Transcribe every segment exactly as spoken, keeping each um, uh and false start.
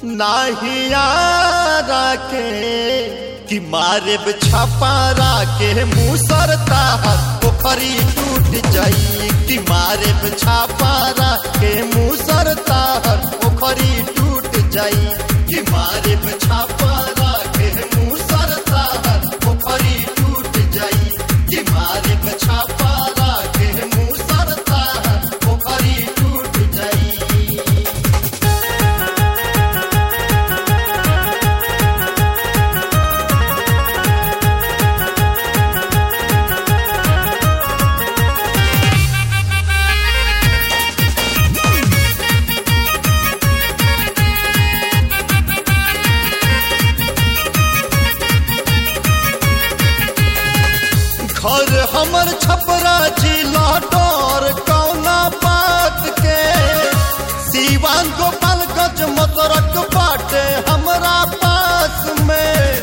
नाहिया राके कि मारे छापा राके मुसरता पोखरी टूट जाई कि मारे छापा राके मुसरता पोखरी टूट जाई कि मारे छापा राके मुसरता पोखरी टूट जाई कि मारे छापा राके मुसरता पोखरी टूट जाई। घर हमर छपरा जिला डर कौना बात के सीवान गोपालगंज मतरक बाटे हमरा पास में।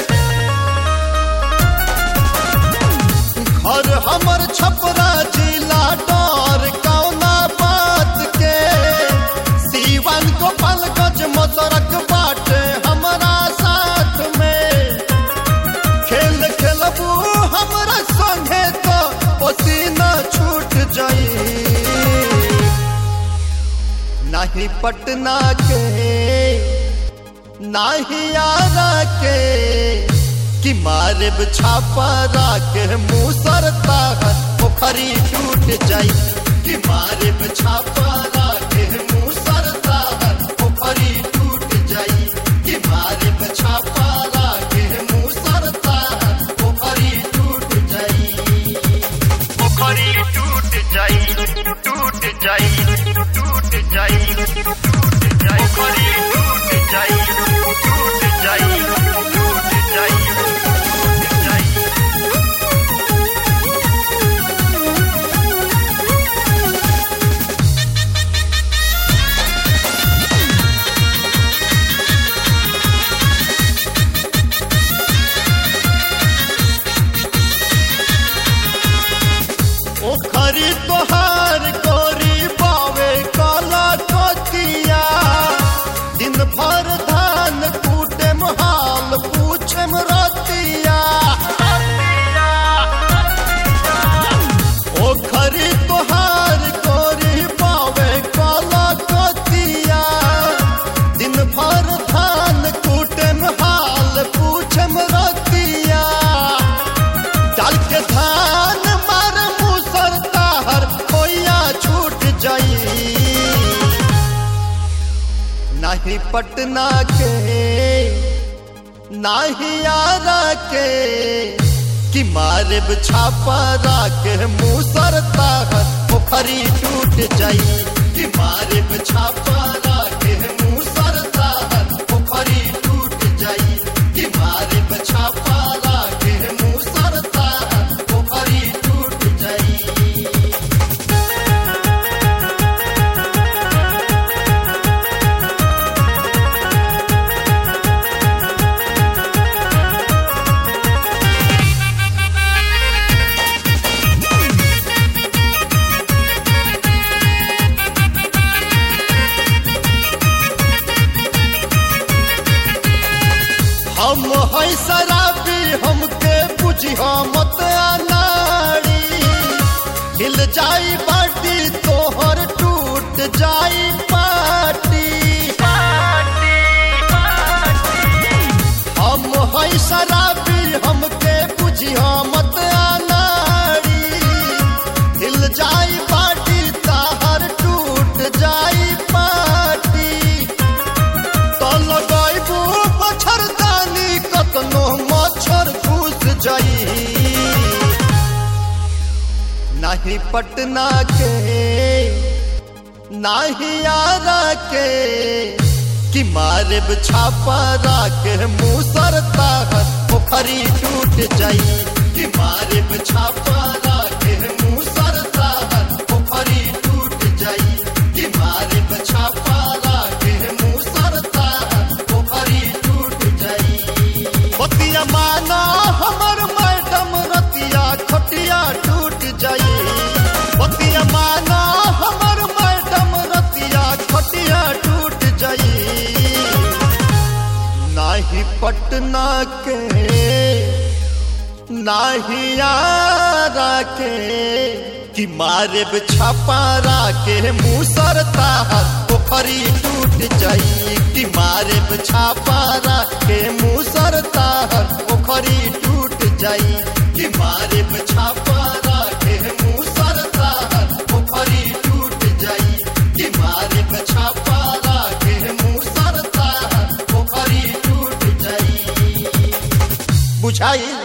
घर हमर छपरा जिला डर कौना बात के सीवान गोपालगंज मतरक बाटे हमरा साथ में। खेल खेलबू हमरा संगे तो पसीना छूट जाई नहीं पटना के नहीं आरा के कि मारे छापा राके मुसरता पोखरी टूट जाई कि मारे छापा राके मुसरता पोखरी टूट जाई कि मारे छापा राके मुसरता पोखरी टूट जाई पोखरी टूट जाई टूट जाई टूट जाई टूट जाई पोखरी टूट जाई टूट जाई टूट जाई टूट जाई। पोखरी तोहार गोरी बावे काला कोतिया दिन भर धान कूटे हाल पूछे रतिया। पोखरी तोहार गोरी बावे काला कोतिया दिन भर धान कूटे हाल पूछे रतिया। डाल के धान मार मुसरता हर खोया छूट जाई नहीं पटना के नहीं आरा के कि मारे छापा राके मुसरता पोखरी टूट जाई कि मारे छापा राके मुसरता पोखरी टूट जाई कि मारे छापा राके मुसरता पोखरी टूट जाई। हम है शराबी हमके बुझिया मत अनाड़ी हिल जाई बाटी तोहर टूट जाई पाटी। हम है शराबी हमके बुझिया मत अनाड़ी हिल जाई बाटी तोहर टूट जाई पाटी। तो लगाइबू मच्छरदानी कतनो मच्छर घुस जाई नहीं पटना के नहीं आरा के कि मारे छापा राके मुसरता पोखरी टूट जाई कि मारे छापा राके मुसरता पोखरी टूट जाई कि मारे छापा राके मुसरता पोखरी टूट जाई। बतिया माना हमर मैडम रतिया खटिया टूट जाई बतिया माना हमर मैडम रतिया खटिया टूट जाई। नाही पटना के नाही यारा के कि मारे छापा राके मुसरता पोखरी टूट जाई कि मारे छापा राके मुसरता पोखरी टूट जाई कि मारे छापा राके मुसरता पोखरी टूट जाई कि मारे छापा राके मुसरता पोखरी टूट जाई। बुझाई।